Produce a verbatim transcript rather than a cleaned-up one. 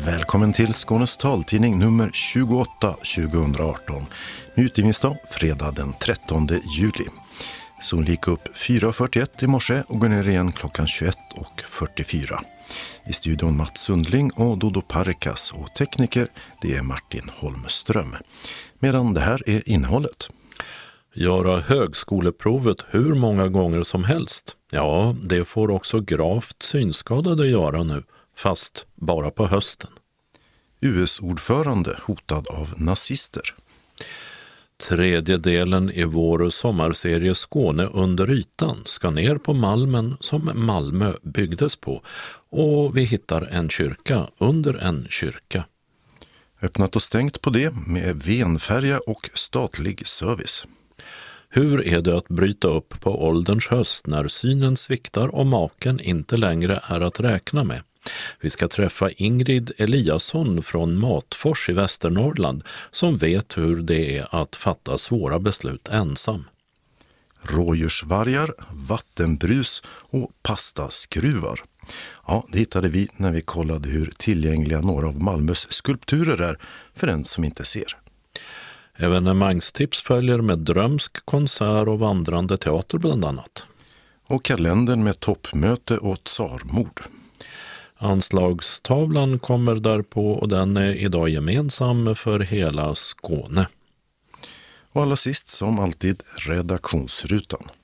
Välkommen till Skånes taltidning nummer tjugoåtta tjugoarton. Med utgivningsdag fredag den trettonde juli. Solen gick upp fyra fyrtioett i morse och går ner igen klockan tjugoett fyrtiofyra. I studion Mats Sundling och Dodo Parikas och tekniker det är Martin Holmström. Medan det här är innehållet. Göra högskoleprovet hur många gånger som helst. Ja, det får också gravt synskadade göra nu, fast bara på hösten. U S-ordförande hotad av nazister. Tredje delen i vår sommarserie Skåne under ytan ska ner på Malmen som Malmö byggdes på. Och vi hittar en kyrka under en kyrka. Öppnat och stängt på det med venfärja och statlig service. Hur är det att bryta upp på ålderns höst när synen sviktar och maken inte längre är att räkna med? Vi ska träffa Ingrid Eliasson från Matfors i Västernorrland som vet hur det är att fatta svåra beslut ensam. Rådjursvargar, vattenbrus och pastaskruvar. Ja, det hittade vi när vi kollade hur tillgängliga några av Malmös skulpturer är för den som inte ser. Evenemangstips följer med drömsk konsert och vandrande teater bland annat. Och kalendern med toppmöte och tsarmord. Anslagstavlan kommer därpå och den är idag gemensam för hela Skåne. Och allra sist som alltid redaktionsrutan.